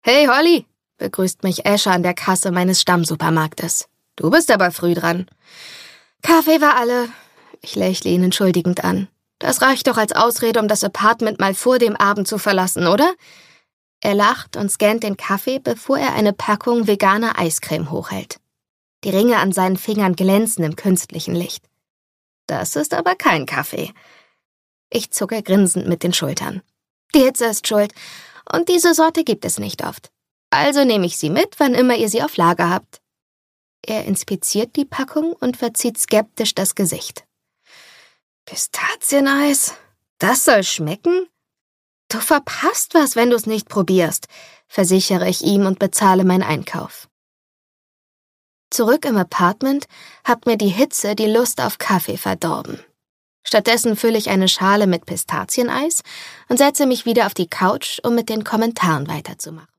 Hey Holly, begrüßt mich Escher an der Kasse meines Stammsupermarktes. Du bist aber früh dran. Kaffee war alle. Ich lächle ihn entschuldigend an. Das reicht doch als Ausrede, um das Apartment mal vor dem Abend zu verlassen, oder? Er lacht und scannt den Kaffee, bevor er eine Packung veganer Eiscreme hochhält. Die Ringe an seinen Fingern glänzen im künstlichen Licht. Das ist aber kein Kaffee. Ich zucke grinsend mit den Schultern. Die Hitze ist schuld, und diese Sorte gibt es nicht oft. Also nehme ich sie mit, wann immer ihr sie auf Lager habt. Er inspiziert die Packung und verzieht skeptisch das Gesicht. Pistazieneis? Das soll schmecken? Du verpasst was, wenn du es nicht probierst, versichere ich ihm und bezahle meinen Einkauf. Zurück im Apartment hat mir die Hitze die Lust auf Kaffee verdorben. Stattdessen fülle ich eine Schale mit Pistazieneis und setze mich wieder auf die Couch, um mit den Kommentaren weiterzumachen.